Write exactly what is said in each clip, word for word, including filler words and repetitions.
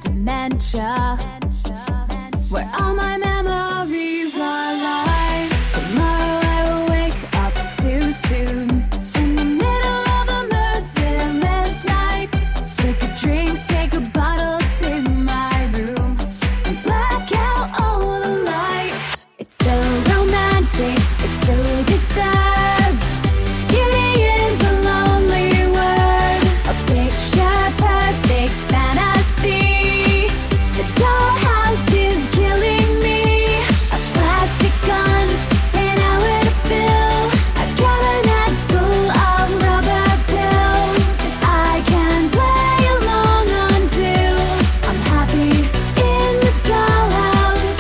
dementia, where all my memories are lost. Tomorrow I will wake up too soon, in the middle of a merciless night. Take a drink, take a bottle to my room, and black out all the lights. It's so romantic, it's so disturbed. Beauty is a lonely word, a picture perfect fantasy. The dollhouse is killing me. A plastic gun, an hour to fill, a cabinet full of rubber pills that I can play along until I'm happy in the dollhouse.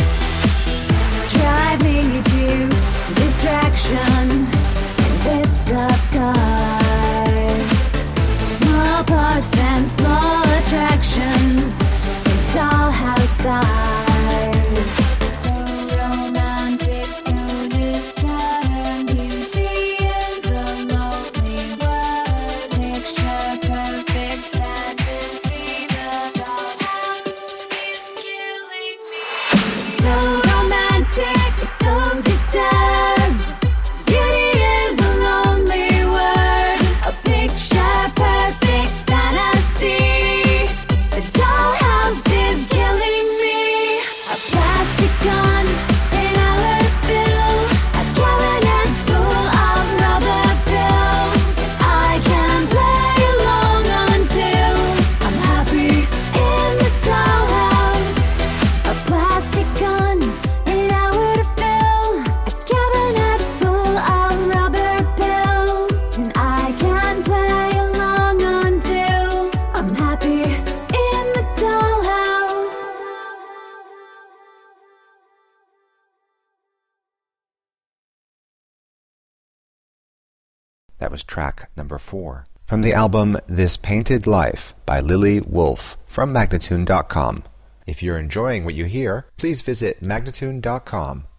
Drive me to distraction and bits of time. Small parts and small attractions in dollhouse size. So romantic, so distant. Beauty is a lonely word. Picture perfect fantasy. The dollhouse is killing me. So romantic, it's so disturbed. Beauty is a lonely word, a picture perfect fantasy. The dollhouse is killing me. A plastic gun, an hour to fill, a cabinet full of rubber pills that I can play along until I'm happy in the dollhouse. A plastic gun, an hour to fill, a cabinet full of rubber pills, and I can play along until I'm happy in the dollhouse. That was track number four. From the album This Painted Life by Lily Wolf from Magnatune dot com. If you're enjoying what you hear, please visit Magnatune dot com